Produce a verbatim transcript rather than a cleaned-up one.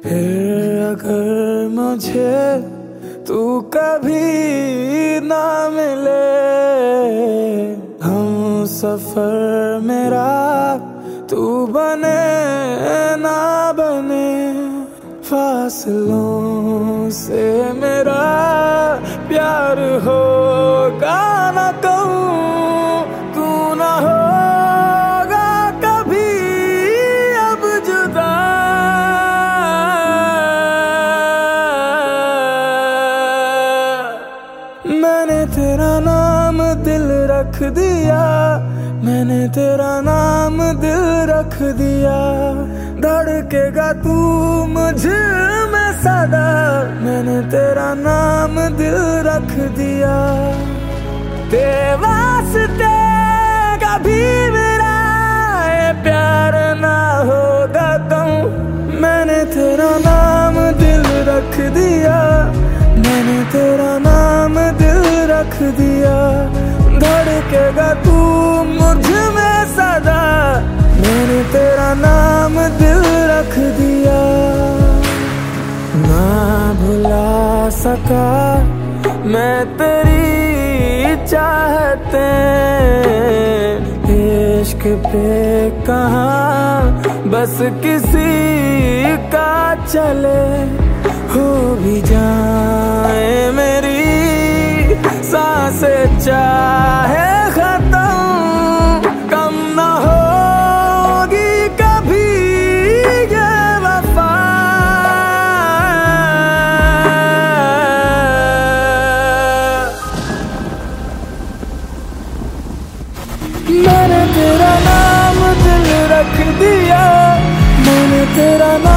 फिर अगर मुझे तू कभी ना मिले, हम सफर मेरा तू बने ना बने, फासलों से मेरा प्यार होगा ना कहूँ, तू ना होगा कभी अब जुदा। मैंने तेरा नाम दिल रख दिया, मैंने तेरा नाम दिल रख दिया, धड़केगा तू मुझ में सदा, मैंने तेरा नाम दिल रख दिया। तेरे वास्ते कभी मेरा ये प्यार ना होगा कहूँ, मैंने तेरा नाम दिल रख दिया, मैंने तेरा नाम दिल रख दिया, धड़केगा तू मुझ में सदा, मैंने तेरा नाम दिल रख दिया। ना भुला सका मैं तेरी चाहते, इश्क पे कहाँ बस किसी का चले, हो भी जाए मेरी सांसें चाहे खत्म, कम ना होगी कभी ये वफा। मैंने तेरा नाम दिल रख दिया, मैंने तेरा नाम